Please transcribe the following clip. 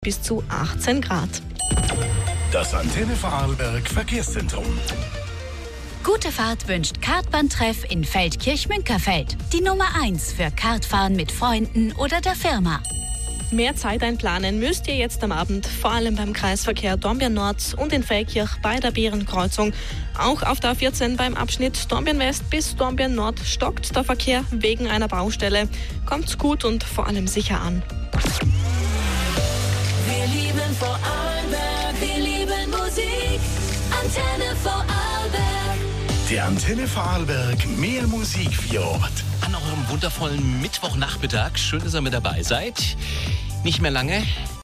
bis zu 18 Grad. Das Antenne Vorarlberg Verkehrszentrum. Gute Fahrt wünscht Kartbahntreff in Feldkirch-Münkerfeld. Die Nummer 1 für Kartfahren mit Freunden oder der Firma. Mehr Zeit einplanen müsst ihr jetzt am Abend, vor allem beim Kreisverkehr Dornbirn Nord und in Feldkirch bei der Bärenkreuzung. Auch auf der A14 beim Abschnitt Dornbirn West bis Dornbirn Nord stockt der Verkehr wegen einer Baustelle. Kommt's gut und vor allem sicher an. Wir lieben Vorarlberg, wir lieben Musik. Antenne Vorarlberg. Der Antenne Vorarlberg mehr Musik für Ort. An eurem wundervollen Mittwochnachmittag. Schön, dass ihr mit dabei seid. Nicht mehr lange.